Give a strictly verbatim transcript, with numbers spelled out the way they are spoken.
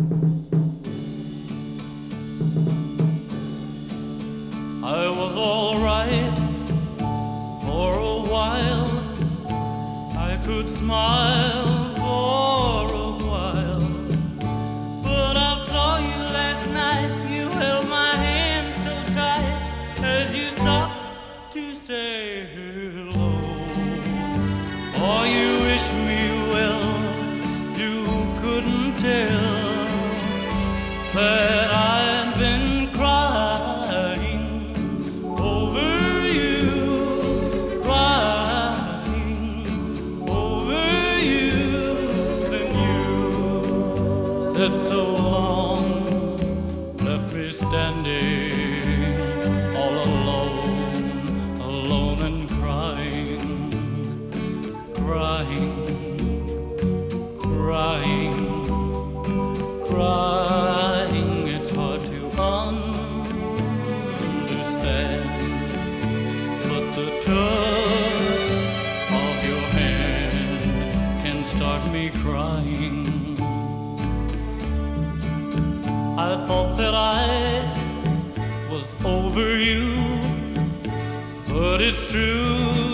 I was all right for a while. I could smile for a while. But I saw you last night. You held my hand so tight as you stopped to say hello. Oh, you wish me well. You couldn't tell that I've been crying over you, crying over you. Then you said so long, left me standing all alone, alone and crying, crying, crying, crying. It's hard to understand, but the touch of your hand can start me crying. I thought that I was over you, but it's true